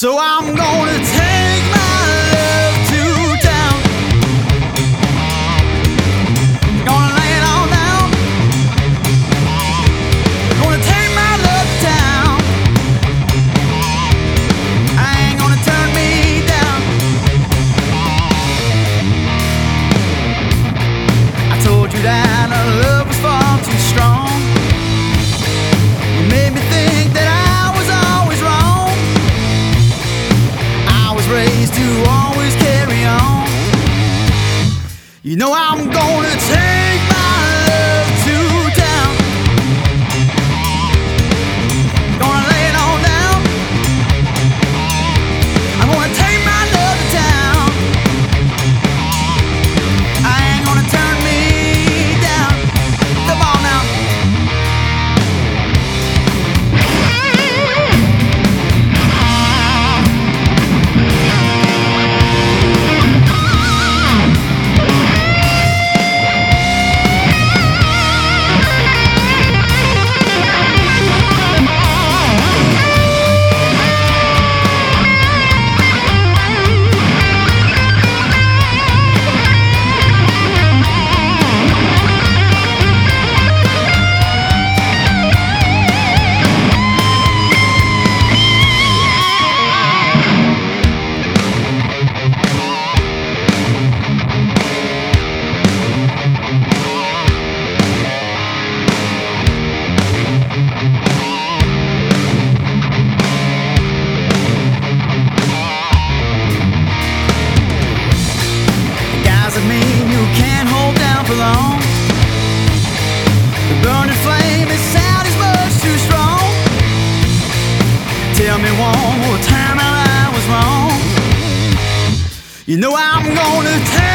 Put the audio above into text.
So I'm gonna take my love to town. Gonna lay it all down. Gonna take my love to town. I ain't gonna turn me down. I told you that our love was far too strong. You made me think that I was always wrong. I was raised to always carry on. You know I'm gonna take my love to town. Gonna lay it all down. I'm gonna take my love to town. I ain't gonna turn me down. Come on now. Doesn't mean you can't hold down for long. The burning flame inside is much too strong. Tell me one more time how I was wrong. You know I'm gonna take